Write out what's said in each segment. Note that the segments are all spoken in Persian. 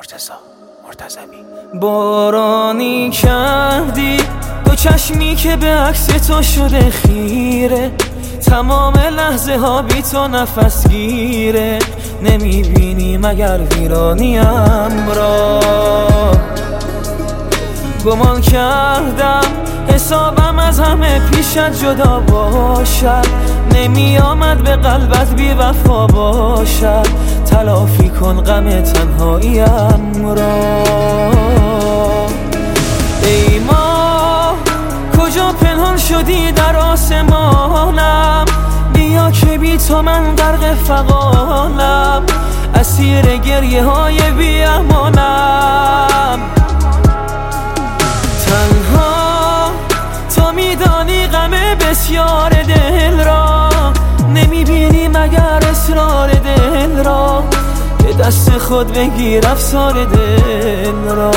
مرتضوی. بارانی کردی دو چشمی که به عکس تو شده خیره، تمام لحظه ها بی تو نفس گیره. نمیبینی مگر ویرانیم را؟ گمان کردم حسابم از همه پیشت جدا باشد، نمی آمد به قلبت بی وفا باشد. تلافی کن غم تنهاییم را. ای ماه کجا پنهان شدی در آسمانم؟ بیا که بی تو من غرق فغانم، اسیر گریه های بی امانم. تنها تو میدانی غم بسیار دل را، نمیبینی مگر اسرار دل را؟ به دست خود بگیر افسار دل را.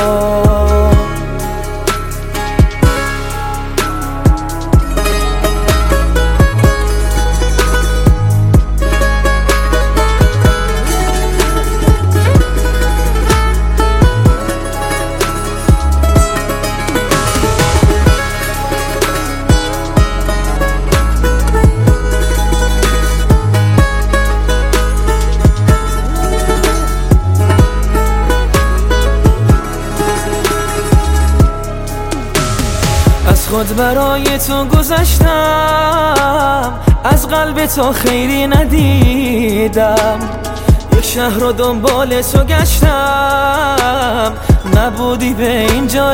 از خود برای تو گذشتم، از قلب تو خیری ندیدم. یک شهر رو دنبال تو گشتم، نبودی به اینجا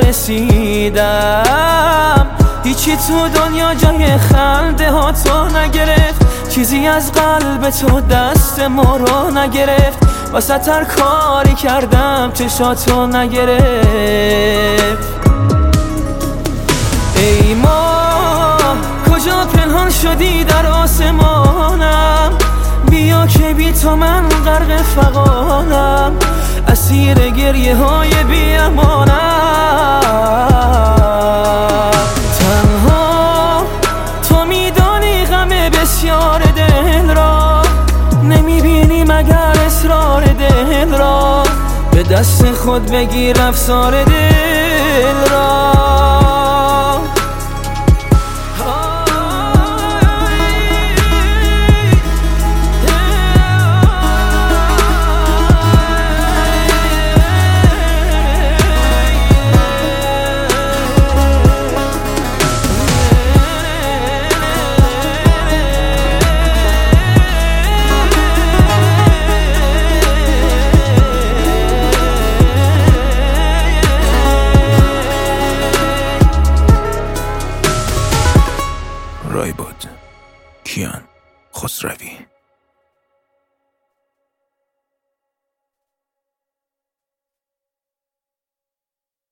رسیدم. هیچی تو دنیا جای خنده ها تو نگرفت، چیزی از قلب تو دست ما رو نگرفت. واسه هر کاری کردم چشاتو نگرفت. ای ماه کجا پنهان شدی در آسمانم؟ بیا که بی تو من غرق فغانم، اسیر گریه های بی امانم. تنها تو میدانی غم بسیار دل را، نمیبینی مگر اسرار دل را؟ به دست خود بگیر افسار دل را. رایباد کیان خسروی.